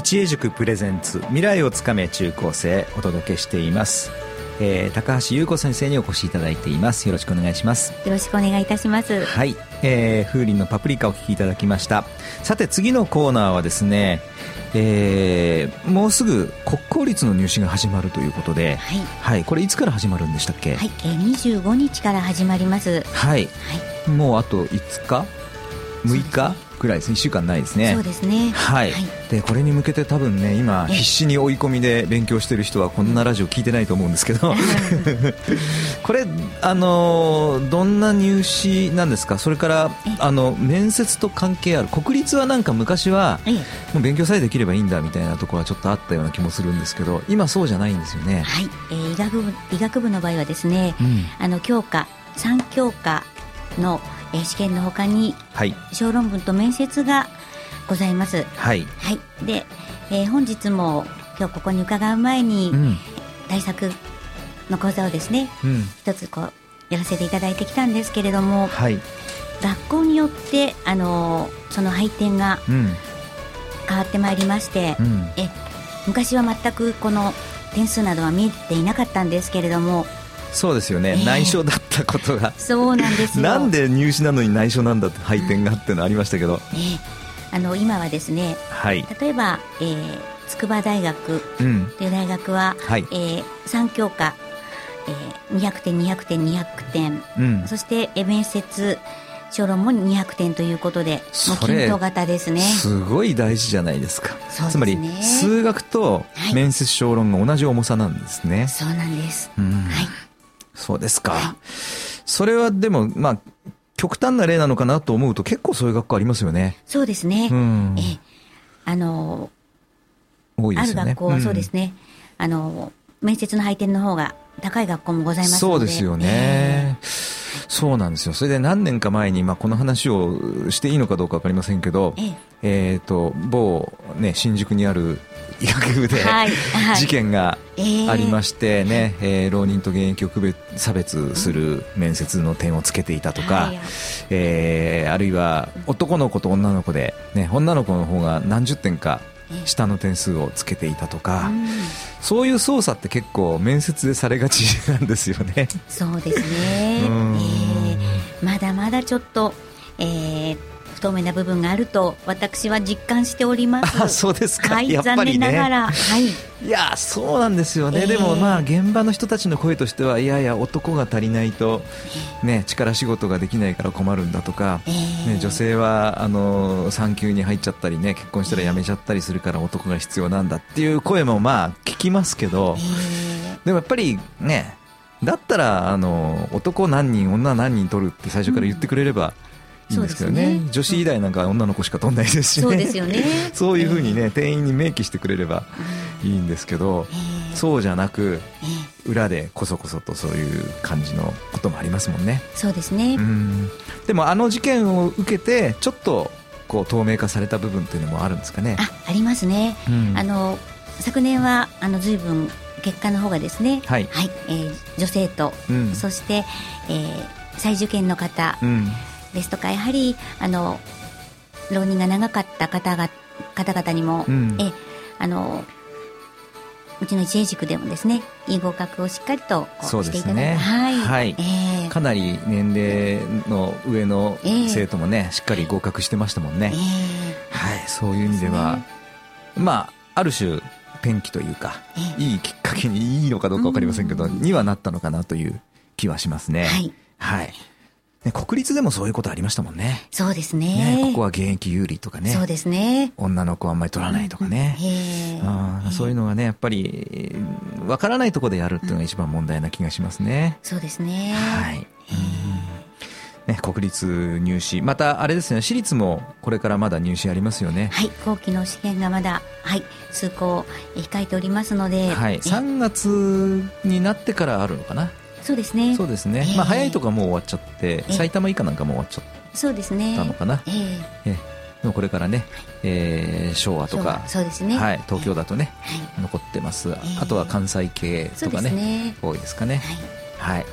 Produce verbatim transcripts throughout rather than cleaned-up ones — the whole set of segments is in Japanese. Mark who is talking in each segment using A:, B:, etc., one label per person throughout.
A: 一英塾プレゼンツ未来をつかめ中高生お届けしています、えー、高橋優子先生にお越しいただいています。よろしくお願いします。
B: よろしくお願いいたします。
A: はい、えー、風鈴のパプリカをお聞きいただきました。さて次のコーナーはですね、えー、もうすぐ国公立の入試が始まるということで、
B: はい、
A: はい、これいつから始まるんでしたっけ？
B: はい、えー、にじゅうごにちから始まります。
A: はい、
B: はい、
A: もうあといつかむいかぐらいですね。いっしゅうかんないですね。
B: そうですね、
A: はい、はい、でこれに向けて多分ね今必死に追い込みで勉強してる人はこんなラジオ聞いてないと思うんですけどこれあのどんな入試なんですか？それからあの面接と関係ある国立はなんか昔はもう勉強さえできればいいんだみたいなところはちょっとあったような気もするんですけど、今そうじゃないんですよね。
B: はい、えー、医学部、医学部の場合はですね、うん、あの教科さん教科の試験の他に、はい、小論文と面接がございます。
A: はい、
B: はい、で、えー、本日も今日ここに伺う前に、うん、対策の講座をですね、うん、一つこうやらせていただいてきたんですけれども、はい、学校によってあのその配点が変わってまいりまして、うん、え昔は全くこの点数などは見えていなかったんですけれども、
A: そうですよね、えー、内緒だったことが
B: そうなんですよ。
A: なんで入試なのに内緒なんだって配点があってのありましたけど、うん、
B: えー、あの今はですね、はい、例えば、えー、筑波大学という大学は、うん、はい、えー、さん教科、えー、にひゃくてんにひゃくてんにひゃくてん、うん、そして面接小論もにひゃくてんということで、もう均等型ですね。
A: すごい大事じゃないですか。そうですね、つまり数学と面接小論が同じ重さなんですね。
B: はい、そうなんです、うん、はい、
A: そうですか、はい、それはでもまあ極端な例なのかなと思うと結構そういう学校ありますよね。
B: そうですね、うん、えあの多いですよね。ある学校はそうですね、うん、あの面接の配点の方が高い学校もございますので。
A: そうですよね、えーそうなんですよ。それで何年か前に、まあ、この話をしていいのかどうか分かりませんけど、えええー、と某、ね、新宿にある医学部で、はいはい、事件がありましてね、えーえー、浪人と現役を区別差別する面接の点をつけていたとか、はい、えー、あるいは男の子と女の子で、ね、女の子の方が何十点か下の点数をつけていたとか、うん、そういう操作って結構面接でされがちなんですよね。
B: そうですね、えー、まだまだちょっと、えー、不透明な部分があると私は実感しております。
A: あ、そうですか、はい、やっぱりね、
B: 残念ながら、はい、
A: いやそうなんですよね、えー、でもまあ現場の人たちの声としてはいやいや男が足りないと、ね、力仕事ができないから困るんだとか、えーね、女性はあの産休に入っちゃったりね、結婚したら辞めちゃったりするから男が必要なんだっていう声もまあ聞きますけど、えー、でもやっぱりね、だったらあの男何人女何人取るって最初から言ってくれれば、うん、いいんですけど ね, ね女子医大なんか女の子しか取んないですしね。
B: そうですよね
A: そういうふうにね、えー、定員に明記してくれればいいんですけど、えー、そうじゃなく、えー、裏でこそこそとそういう感じのこともありますもんね。
B: そうですね。
A: うん、でもあの事件を受けてちょっとこう透明化された部分っていうのもあるんですかね。
B: あ、ありますね、うん、あの昨年はあの随分結果の方がですね、はいはい、えー、女性と、うん、そして、えー、再受験の方、うん、ですとか、やはりあの浪人が長かった方が方々にも、うん、えあのうちの一英塾でもですね、いい合格をしっかりとしていただいて、ね、はい、はい、えー、
A: かなり年齢の上の生徒もね、えー、しっかり合格してましたもんね、えー、はい、そういう意味では、ね、まあある種転機というか、えー、いいきっかけにいいのかどうか分かりませんけど、うん、にはなったのかなという気はしますね。はい、はい、ね、国立でもそういうことありましたもんね。
B: そうですね。
A: ね、ここは現役有利とかね。
B: そうですね。
A: 女の子はあんまり取らないとかね。うん、あ、そういうのがね、やっぱり分からないところでやるっていうのが一番問題な気がしますね。
B: そうですね。
A: はい。ね、国立入試、またあれですね、私立もこれからまだ入試ありますよね。
B: はい、後期の試験がまだ、はい、数校控えておりますので、
A: はい、さんがつになってからあるのかな。
B: そうですね。
A: そうですね、えー、まあ、早いとこはもう終わっちゃって、えー、埼玉以下なんかもう終わっちゃった
B: そうですね、
A: のかな、えーえー、でもこれからね、えー、昭和とか、
B: そうですね、
A: はい、東京だとね、
B: はい、
A: 残ってます、
B: えー、
A: あとは関西系とか ね, ね多いですかね、はい、はい、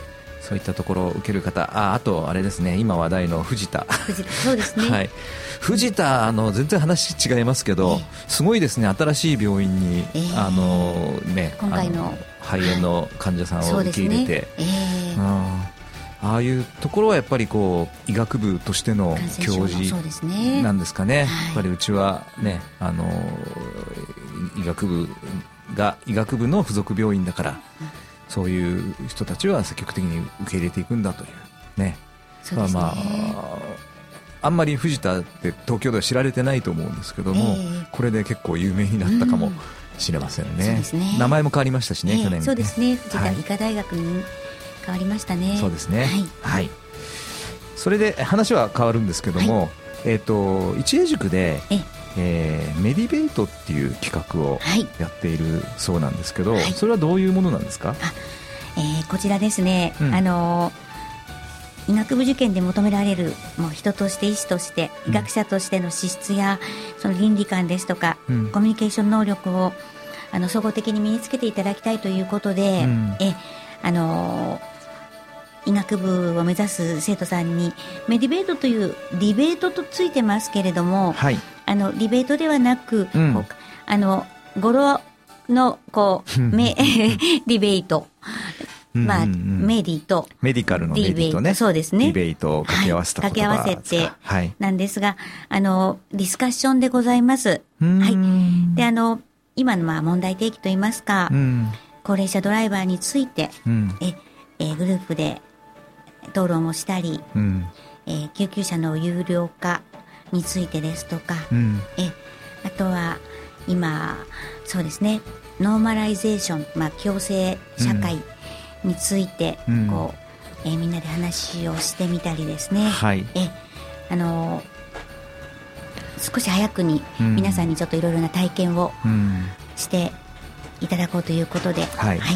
A: そういったところを受ける方、 あ, あとあれですね、今話題の藤田
B: 藤田そうですね、
A: はい、藤田あの全然話違いますけど、えー、すごいですね、新しい病院に、えー、あのね、
B: 今回の
A: 肺炎の患者さんを受け入れて、ねえーうん、ああいうところはやっぱりこう医学部としての教授なんですかね、やっぱりうちはね、あの医学部が医学部の付属病院だから、うん、そういう人たちは積極的に受け入れていくんだというね。そうですね、まあ、あんまり藤田って東京では知られてないと思うんですけども、えー、これで結構有名になったかもしれませんね、うん、そうですね、名前も変わりましたしね、えー、去年ね。
B: そうですね、藤田医科大学に変わりましたね、
A: はい、そうですね、はいはい、それで話は変わるんですけども、はい、えーと、一英塾でええー、メディベートっていう企画をやっているそうなんですけど、はい、それはどういうものなんですか？
B: あ、えー、こちらですね、うん、あの医学部受験で求められるもう人として医師として医学者としての資質や、うん、その倫理観ですとか、うん、コミュニケーション能力をあの総合的に身につけていただきたいということで、うん、えあの医学部を目指す生徒さんにメディベートというディベートとついてますけれども、はい、あのディベートではなく、うん、あの語呂のこうメディベート、まあ、うんうんうん、メディと
A: メディカルのメディとね、
B: そうですね、
A: ディベートを掛け合わせた言葉、
B: はい、掛け合わせてなんですが、はい、あのディスカッションでございます。はい、であの今のまあ問題提起といいますか、うん、高齢者ドライバーについて、うん、ええグループで討論をしたり、うん、えー、救急車の有料化についてですとか、うん、えあとは今そうですね、ノーマライゼーション、まあ、共生社会について、うん、こうえー、みんなで話をしてみたりですね、はい、えあのー、少し早くに皆さんにちょっといろいろな体験をしていただこうということで、うん、はいはい、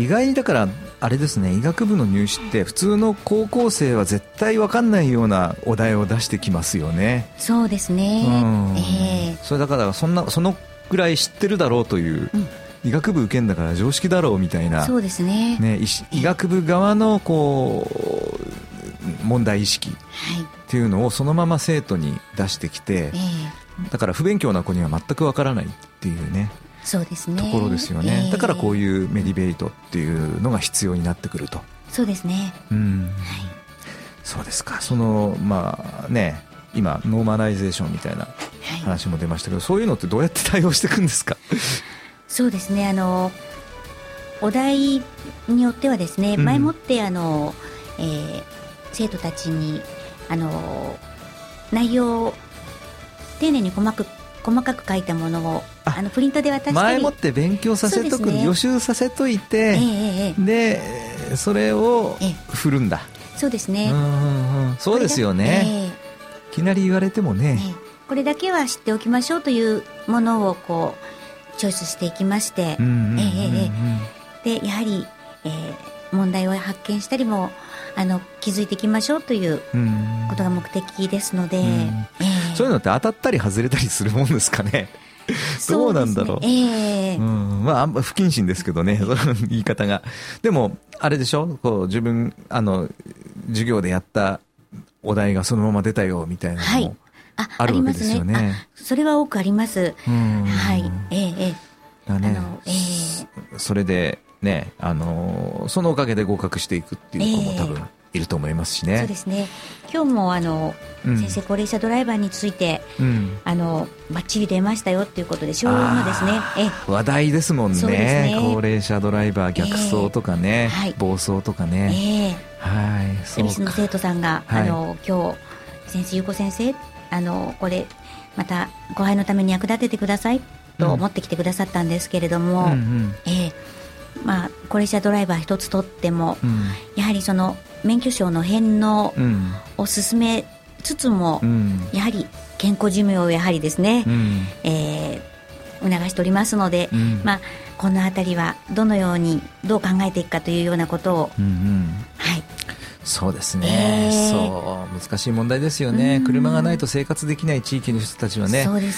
A: 意外にだからあれですね、医学部の入試って普通の高校生は絶対分かんないようなお題を出してきますよね。
B: そうですね、うん、えー、
A: それだからそんなそのぐらい知ってるだろうという、うん、医学部受けんだから常識だろうみたいな、
B: そうですね、
A: ね、医学部側のこう問題意識っていうのをそのまま生徒に出してきて、えー、だから不勉強な子には全く分からないっていうね、
B: そうですね、
A: ところですよね、えー、だからこういうメディベートっていうのが必要になってくると。
B: そうですね、
A: うん、はい、そうですか。そのまあね、今ノーマライゼーションみたいな話も出ましたけど、はい、そういうのってどうやって対応していくんですか？
B: そうですね、あのお題によってはですね、うん、前もってあの、えー、生徒たちにあの内容を丁寧に細かく細かく書いたものをあのプリントで渡したり、
A: 前もって勉強させとく、ね、予習させといて、えー、でそれを振るんだ、
B: えー、そうですね、
A: うんうんうん、そうですよね、えー、いきなり言われてもね、えー、
B: これだけは知っておきましょうというものをこうチョイスしていきまして、でやはり、えー、問題を発見したりもあの気づいていきましょうということが目的ですので、うん、え
A: ー、そういうのって当たったり外れたりするもんですかね？どうなんだろう、
B: えー
A: うん、まあ、あんま不謹慎ですけどね、その言い方が。でもあれでしょ、こう自分あの授業でやったお題がそのまま出たよみたいなのもあるわけですよね。はい、あ、ありますね。
B: あ、それは多くあります。うん、はい、えーえー
A: だね、あの、えー、それでね、あのそのおかげで合格していくっていう子も多分いると思いますしね。
B: そうですね。今日もあの、うん、先生高齢者ドライバーについて、うん、あのバッチリ出ましたよということで小よんのですね、
A: え話題ですもん ね, ね高齢者ドライバー逆走とかね、えーはい、暴走とかね、
B: えー、はい、そうか。恵比寿の生徒さんが、はい、あの今日先生優子先生、あのこれまた後輩のために役立ててくださいと持ってきてくださったんですけれども、うんうんうん、えーまあ、高齢者ドライバー一つとっても、うん、やはりその免許証の返納を進めつつも、うん、やはり健康寿命をやはりですね、うん、えー、促しておりますので、うん、まあ、このあたりはどのようにどう考えていくかというようなことを、うんうん、はい、
A: そうですね、えー、そう難しい問題ですよね。車がないと生活できない地域の人たちはね、
B: そうです、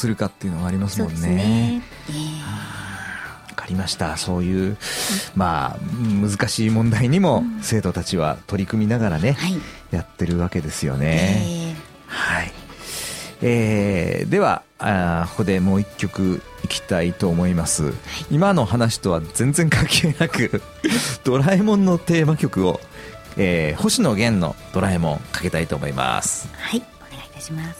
A: どのタイミングで返納するかっていうのがありますもんね。
B: そうですね、えー
A: りました。そういう、まあ、難しい問題にも生徒たちは取り組みながらね、はい、やってるわけですよね、えーはいえー、ではあここでもう一曲いきたいと思います、はい、今の話とは全然関係なくドラえもんのテーマ曲を、えー、星野源のドラえもんかけたいと思います。
B: はい、お願いいたします。